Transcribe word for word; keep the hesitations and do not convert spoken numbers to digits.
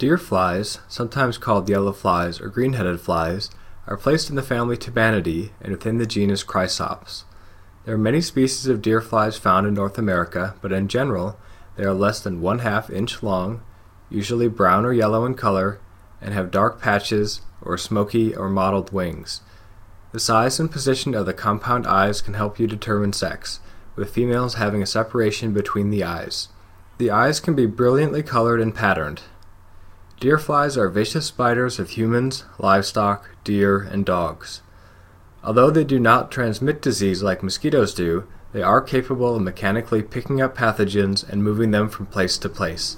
Deer flies, sometimes called yellow flies or green-headed flies, are placed in the family Tabanidae and within the genus Chrysops. There are many species of deer flies found in North America, but in general, they are less than one half inch long, usually brown or yellow in color, and have dark patches or smoky or mottled wings. The size and position of the compound eyes can help you determine sex, with females having a separation between the eyes. The eyes can be brilliantly colored and patterned. Deer flies are vicious biters of humans, livestock, deer, and dogs. Although they do not transmit disease like mosquitoes do, they are capable of mechanically picking up pathogens and moving them from place to place.